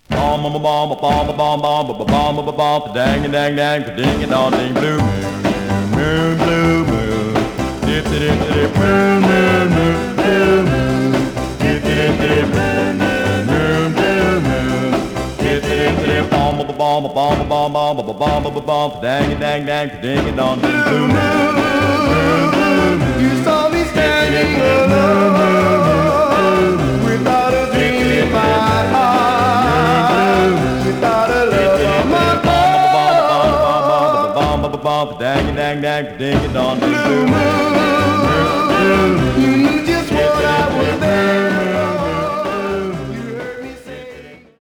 Bomb bomb bomb bomb bomb bomb bomb bomb bomb dang dang dang ding and dong ding blue moon blue moon dip dip dip moon moon moon blue moon dip dip dip moon moon blue moon dip dip dip bomb bomb bomb bomb bomb bomb bomb bomb dang dang dang ding and dong ding blue moon You saw me standing alone without a dream in my heart, without a love on my heart. dang dang dang ding and dong ding blue moon You knew just